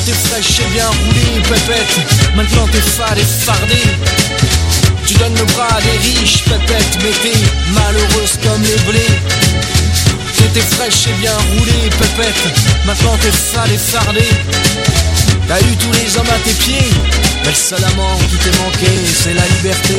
T'étais fraîche et bien roulée, pépette. Maintenant t'es fade et fardée. Tu donnes le bras à des riches, pépette. Mais t'es malheureuse comme les blés. T'étais fraîche et bien roulée, pépette. Maintenant t'es fade et fardée. T'as eu tous les hommes à tes pieds, mais le seul amant qui t'est manqué, c'est la liberté.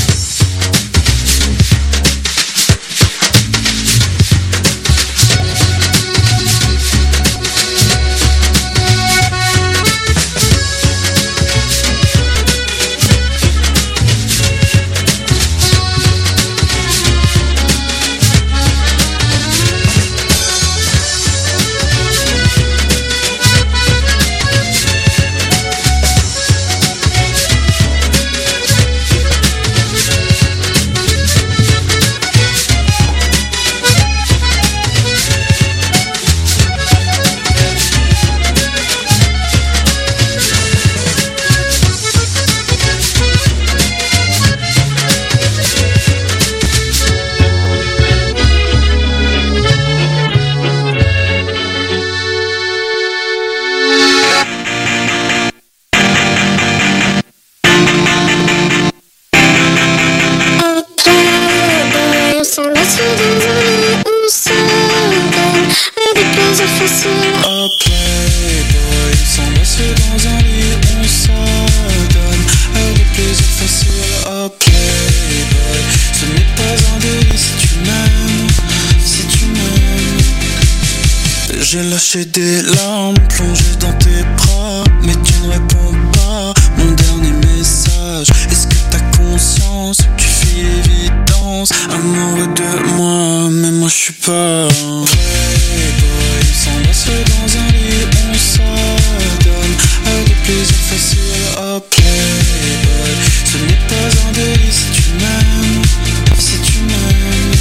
J'ai lâché des larmes plongées dans tes bras, mais tu ne réponds pas. Mon dernier message, est-ce que t'as conscience que tu fais évidence? Amoureux de moi, mais moi je suis pas un playboy. S'embrasse dans un lit, on s'adonne à des plaisirs faciles. Oh playboy, ce n'est pas un délit si tu m'aimes, si tu m'aimes.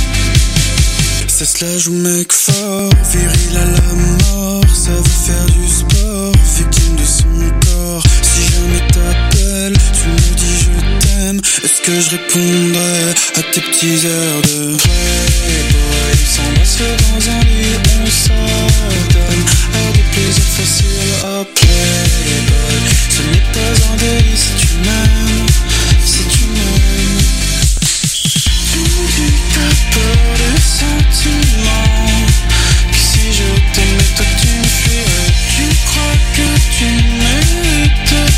Ça se la joue mec fort, viril à la mort. Ça veut faire du sport, victime de son corps. Si jamais t'appelles, tu me dis je t'aime. Est-ce que je répondrais à tes petits airs de playboy? S'embrasse dans un lit, on s'adonne à des plaisirs faciles. Oh playboy, ce n'est pas un délit si tu m'aimes, si tu m'aimes. Tu me dis que t'as peur des sentiments, que si je t'aimais toi tu me fuirais. Tu crois que tu mérites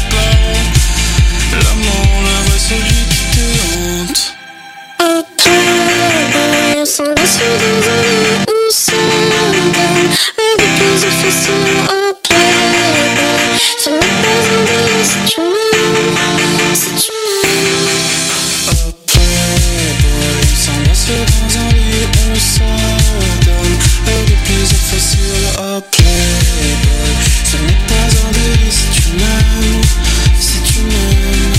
pas l'amour, le vrai, celui qui te hante. Oh playboy, on s'embrasse dans un lit, on s'adonne à des plaisirs faciles. Oh playboy, ce n'est pas un délit si tu m'aimes, si tu m'aimes. Oh playboy, on s'embrasse dans un lit, on s'adonne à des plaisirs faciles. Oh playboy, ce n'est pas un délit si tu m'aimes, si tu m'aimes.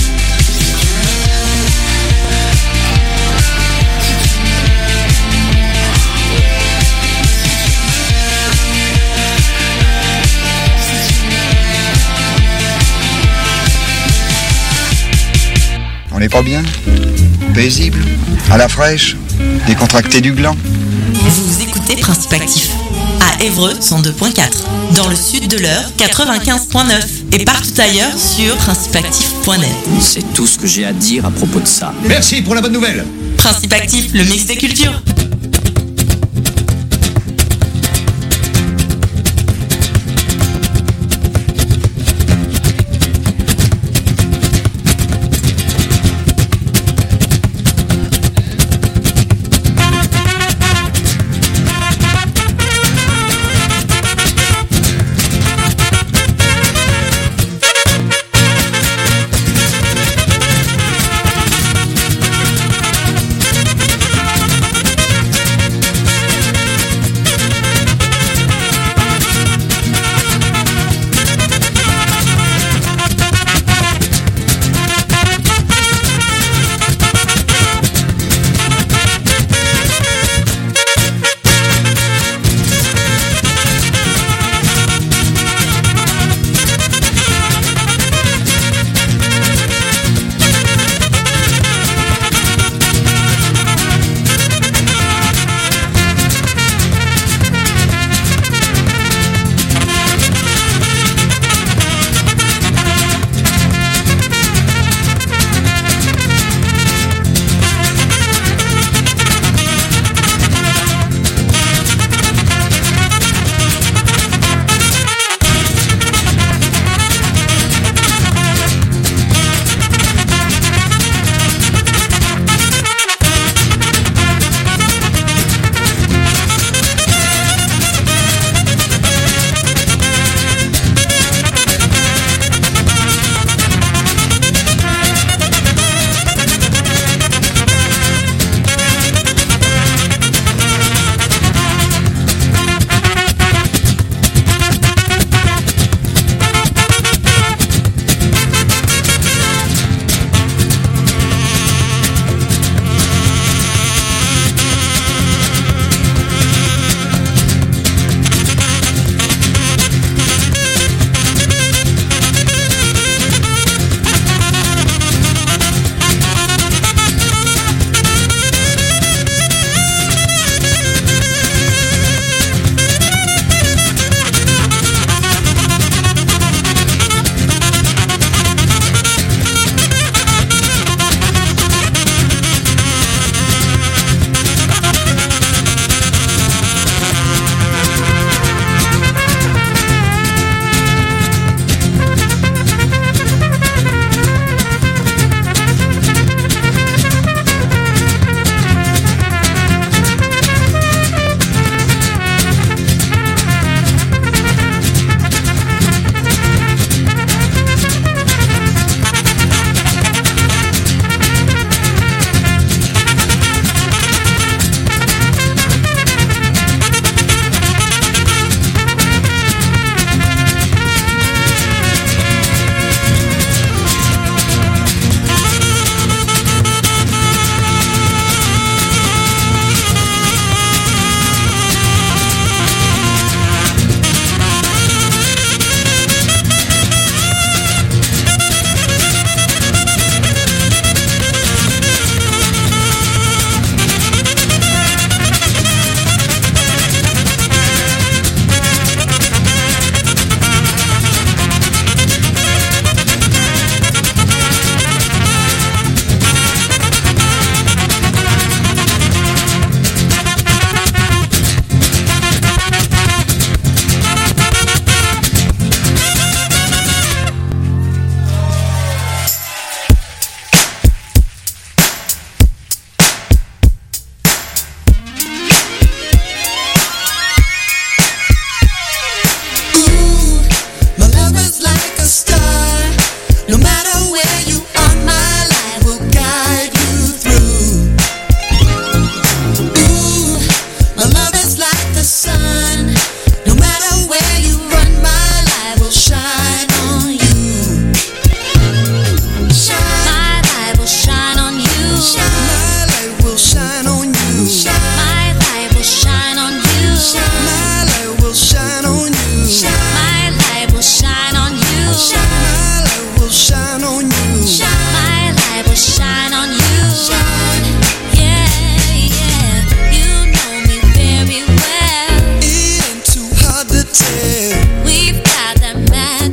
On n'est pas bien? Paisible? À la fraîche? Décontracté du gland? Vous écoutez Principe Actif à Évreux 102.4, dans le sud de l'Eure 95.9 et partout ailleurs sur principeactif.net. C'est tout ce que j'ai à dire à propos de ça. Merci pour la bonne nouvelle. Principe Actif, le mix des cultures.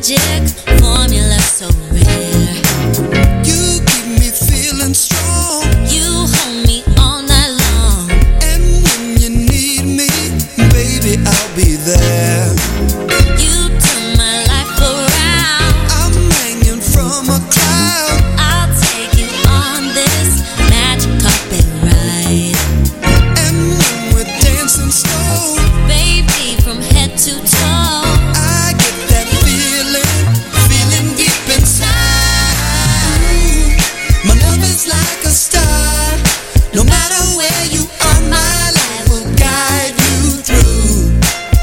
magic formula so rare. You keep me feeling strong. You hold me all night long. And when you need me, baby, I'll be there. You turn my life around. I'm hanging from a cloud. I'll take you on this magic carpet ride. And when we're dancing slow, Baby, from head to toe, I get that feeling deep inside. My love is like a star. No matter where you are, my life will guide you through.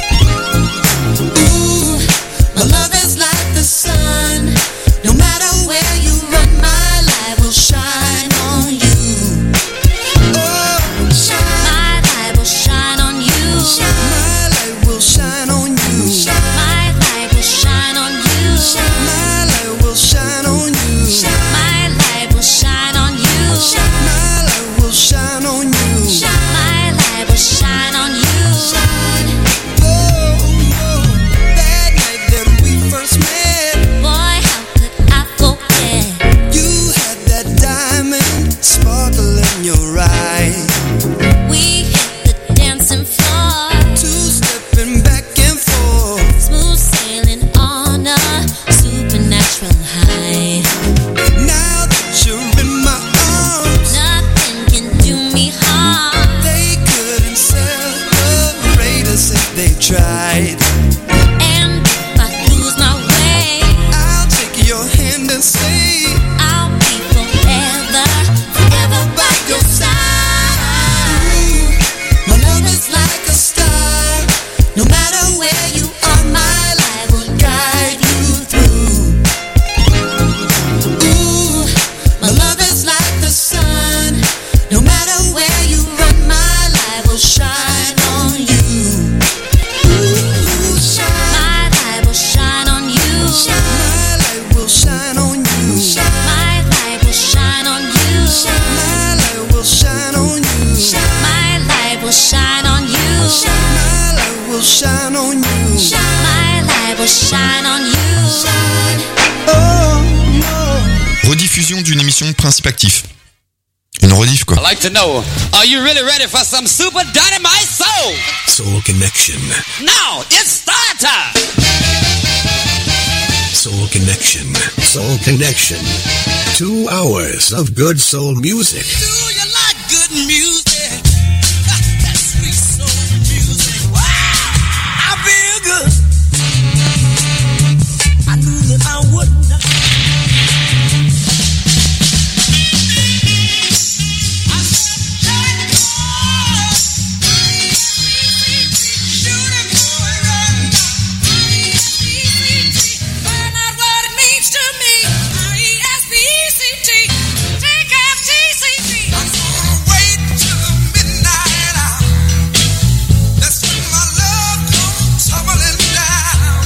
Ooh, my love is like the sun. No matter where you run, my light will shine on you. Oh, shine. my light will shine on you. My light will shine on you. My light will shine on you. My light will shine on you. My light will shine on you. My light will shine on you. My light will shine on you. Oh, that night that we first met, Boy, how could I forget? you had that diamond sparkle in your eye. We hit the dancing floor, Two-stepping back and forth. smooth sailing on a supernatural high. Now that you're in my arms, Nothing can do me harm. they couldn't separate us if they tried. And if I lose my way, I'll take your hand and say, I'll be forever, forever by your side. my love is like a star. No matter where you are, my light will guide you through. Ooh, my love is like the sun. No matter where you run, my light will shine on you. Ooh, shine. My light will shine on you. My light will shine on you. My light will shine on you. My light will shine on you. My light will shine on you. My light will shine on you. My light will shine on you. Rediffusion d'une émission de Principe Actif. Une rediff quoi. I'd like to know, are you really ready for some super dynamite soul? Soul Connection. Now, it's start time! Soul Connection. Soul Connection. 2 hours of good soul music. Do you like good music? That sweet soul music. Wow! I feel good. I knew that I would not. Find out what it means to me. R-E-S-P-E-C-T. Take out TCT. I'm gonna wait till the midnight hour. That's when my love comes tumbling down.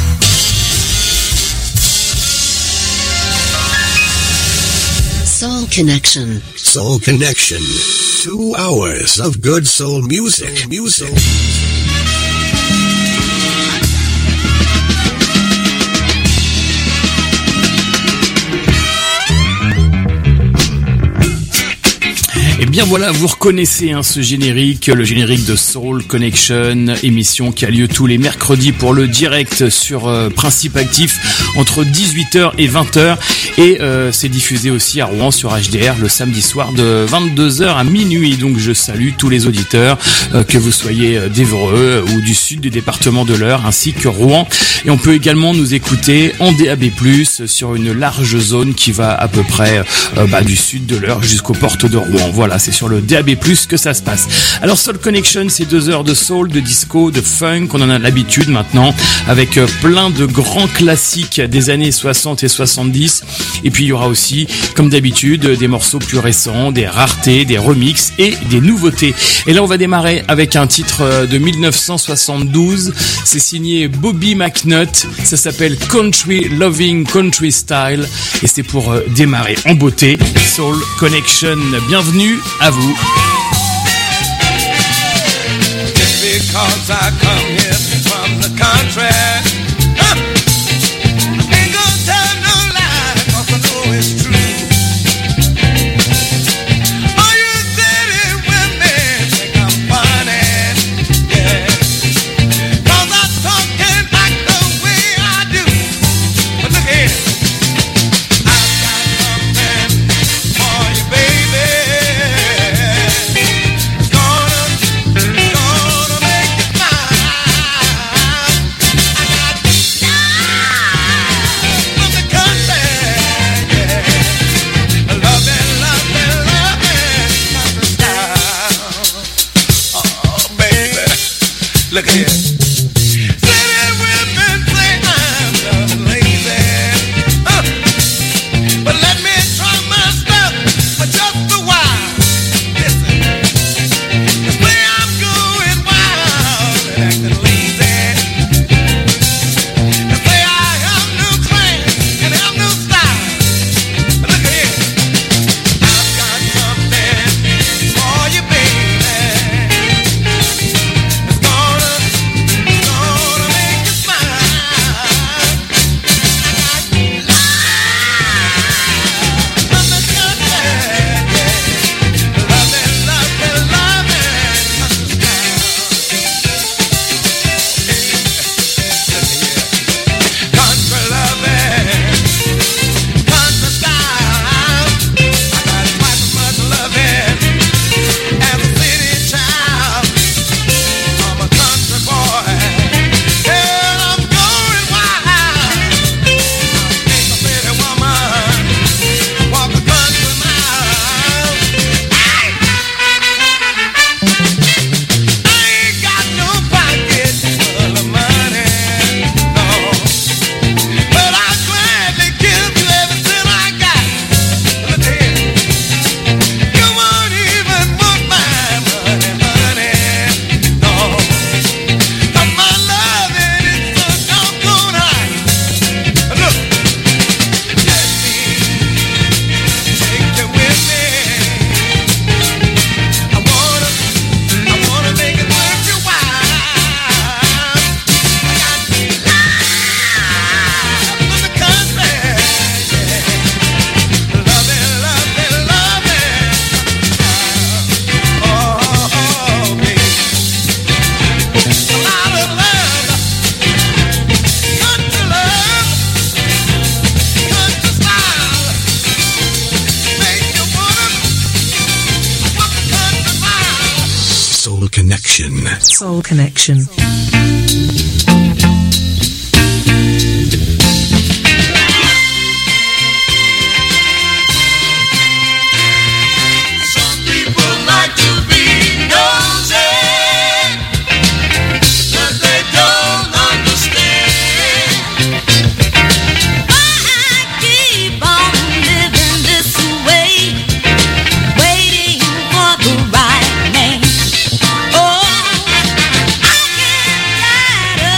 Soul Connection. Soul Connection. 2 hours of good soul music. Music. Et bien voilà, vous reconnaissez ce générique, le générique de Soul Connection, émission qui a lieu tous les mercredis pour le direct sur Principe Actif entre 18h et 20h. Et c'est diffusé aussi à Rouen sur HDR le samedi soir de 22h à minuit. Donc je salue tous les auditeurs, que vous soyez d'Évreux ou du sud du département de l'Eure ainsi que Rouen. Et on peut également nous écouter en DAB+, sur une large zone qui va à peu près du sud de l'Eure jusqu'aux portes de Rouen. Voilà, c'est sur le DAB+, que ça se passe. Alors Soul Connection, c'est 2 heures de soul, de disco, de funk, on en a l'habitude maintenant, avec plein de grands classiques des années 60 et 70. Et puis il y aura aussi, comme d'habitude, des morceaux plus récents, des raretés, des remixes et des nouveautés. Et là on va démarrer avec un titre de 1972, c'est signé Bobby McNutt, ça s'appelle Country Loving Country Style, et c'est pour démarrer en beauté. Soul Connection, bienvenue à vous. Just because I come here from the country, ain't Soul Connection. Right man. Oh, I can't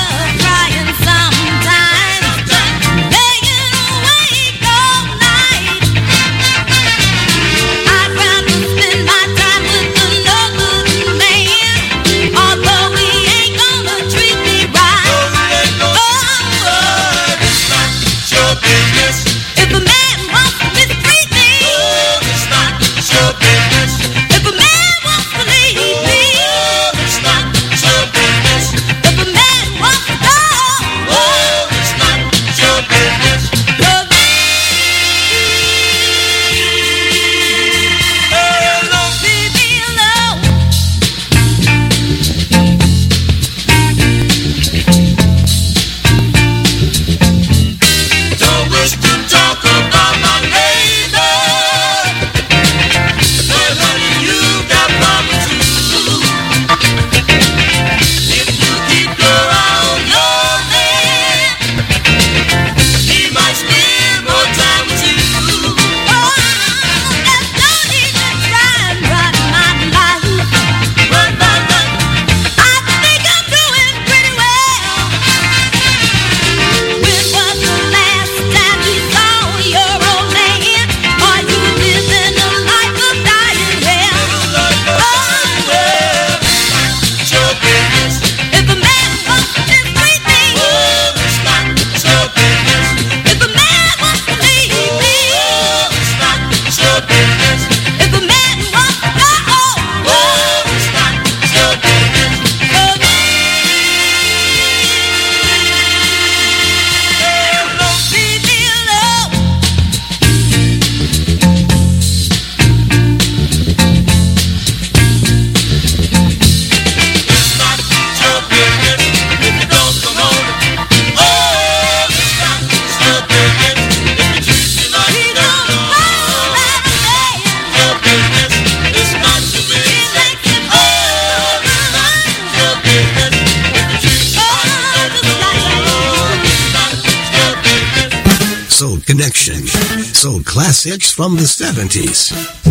Soul Connection. Soul classics from the 70s.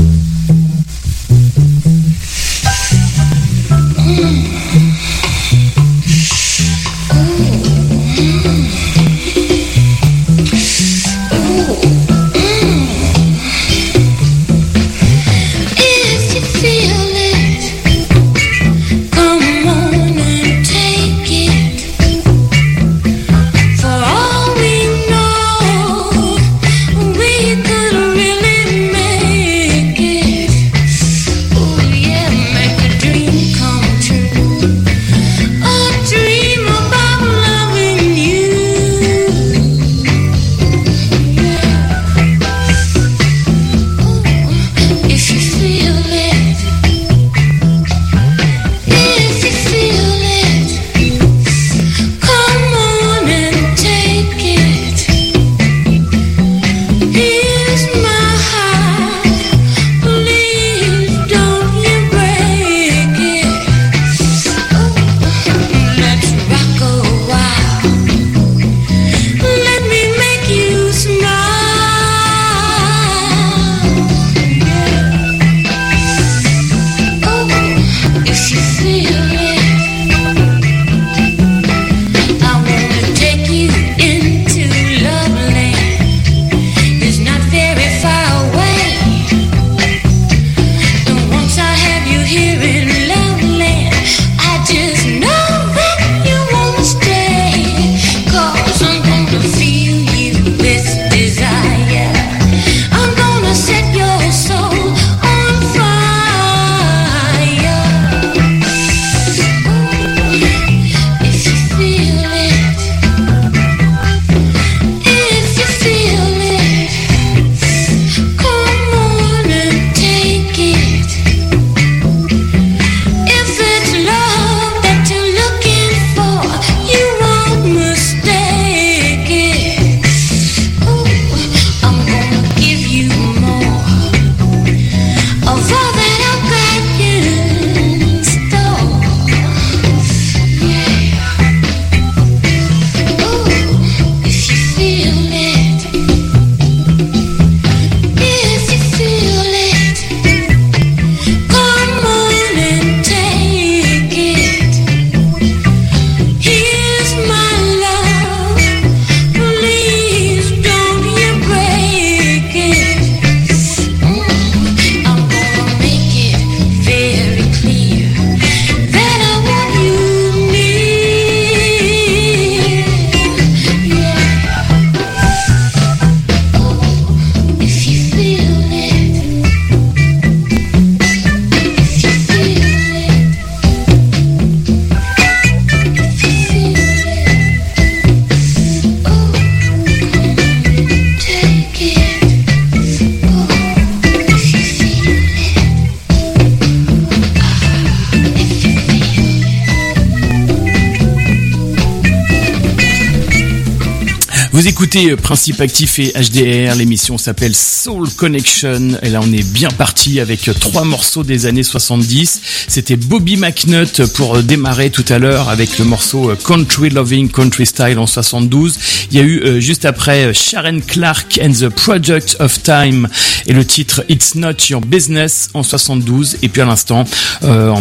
Vous écoutez Principe Actif et HDR, l'émission s'appelle Soul Connection et là on est bien parti avec 3 morceaux des années 70. C'était Bobby McNutt pour démarrer tout à l'heure avec le morceau Country Loving Country Style en 72. Il y a eu juste après Sharon Clark and the Project of Time et le titre It's Not Your Business en 72 et puis à l'instant en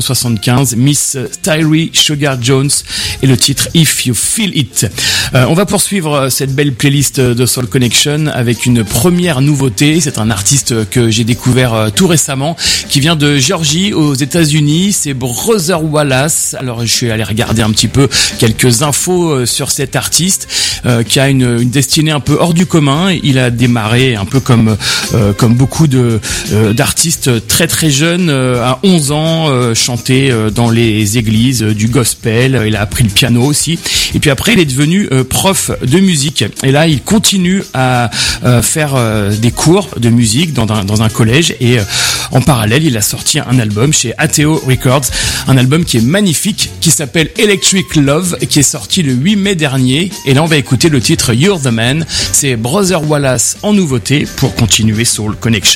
1975 Miss Tyree Sugar Jones et le titre If You Feel It. On va poursuivre cette belle playlist de Soul Connection avec une première nouveauté. C'est un artiste que j'ai découvert tout récemment qui vient de Géorgie aux États-Unis. C'est Brother Wallace. Alors je suis allé regarder un petit peu quelques infos sur cet artiste qui a une destinée un peu hors du commun. Il a démarré un peu comme beaucoup d'artistes très très jeunes à 11 ans, chanter dans les églises du gospel. Il a appris le piano aussi. Et puis après il est devenu prof de musique. Et là, il continue à faire des cours de musique dans un collège. Et en parallèle, il a sorti un album chez Ateo Records, un album qui est magnifique, qui s'appelle Electric Love, qui est sorti le 8 mai dernier. Et là, on va écouter le titre You're the Man. C'est Brother Wallace en nouveauté pour continuer Soul Connection.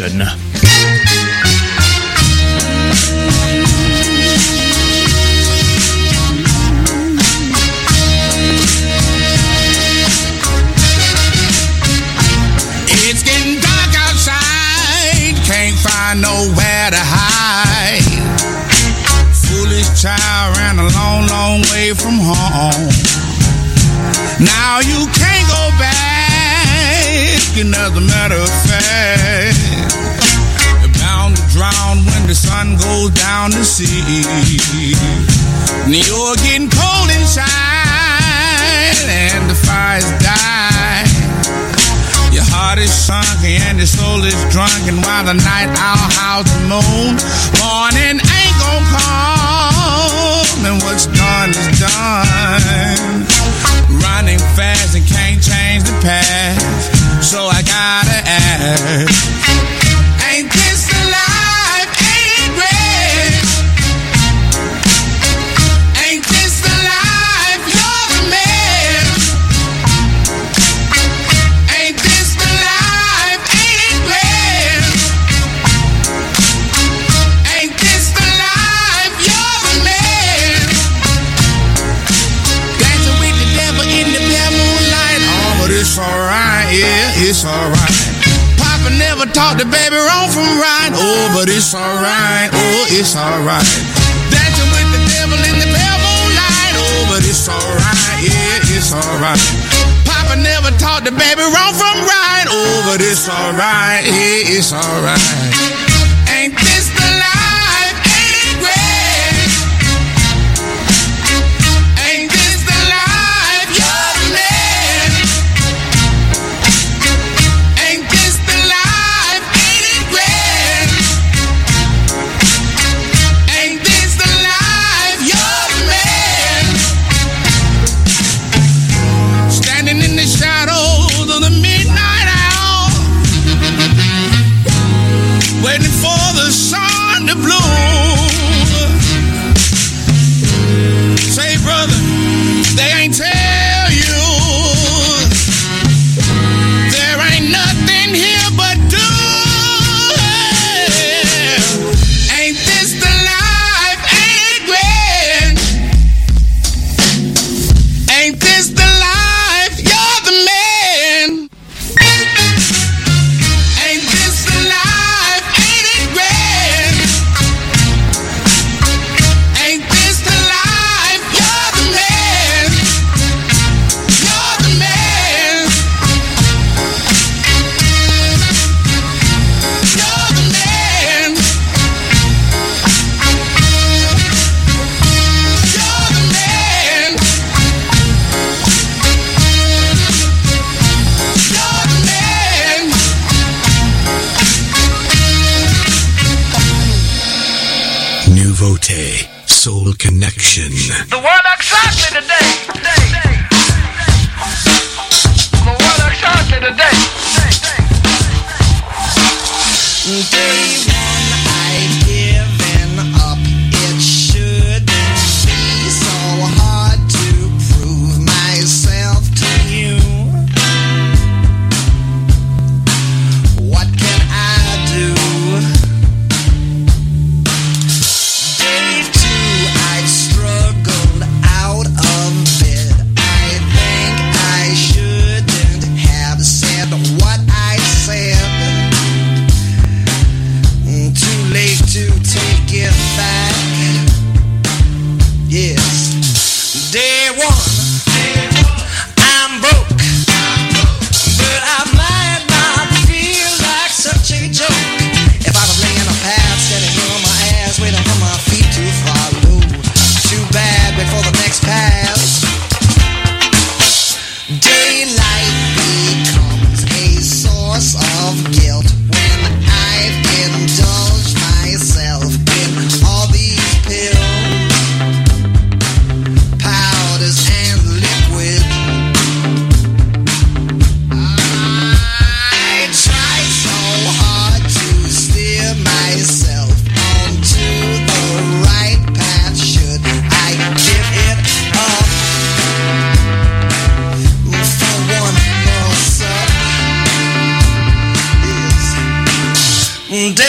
sinking as a matter of fact. You're bound to drown when the sun goes down to sea. And you're getting cold inside and the fire's dying. Your heart is sunken and your soul is drunken while the night owl howls and moans. Morning ain't gon' come and what's done is done. Running fast and can't change the past, so I gotta ask, ain't this the life? Ain't it great? Ain't this the life? You're the man. Ain't this the life? Ain't it great? Ain't this the life? You're the man. Dancing with the devil in the pale moonlight. Oh, but it's alright, yeah, it's alright. Papa never taught the baby wrong from right. Oh, but it's alright, oh, it's alright. Dancing with the devil in the pale moonlight. Oh, but it's alright, yeah, it's alright. Papa never taught the baby wrong from right. Oh, but it's alright, yeah, it's alright. Ain't this the life? Ain't it great? Ain't this the life? You're the man. Ain't this the life? Ain't it great? Ain't this the life? You're the man. Standing in the shadows of the midnight hour, waiting for the sun to bloom. Say, brother, they ain't tell you there ain't nothing here but doom. Ain't this the life? Ain't it great? Ain't this the life? You're the man. Ain't this the life? Ain't it great? Ain't this the life? You're the man. You're the man. You're the man. You're the man. You're the man. Nouveauté, Soul Connection. The world excites me today. The world excites me today. Day one, I've given up. It shouldn't be so hard to prove myself to you. What can I do? Day two, I've struggled out of bed. I think I shouldn't have said what I said. Too late to take it back. Yes. Day one, I'm broke, but I might not feel like such a joke if I was laying a pad, sitting on my ass, waiting for my feet to follow. Too bad, wait for the next pass. Daylight becomes a source of guilt when I've indulged myself in all these pills, powders and liquid. I try so hard to steer myself onto the right path. Should I give it up for one more sup? Yes.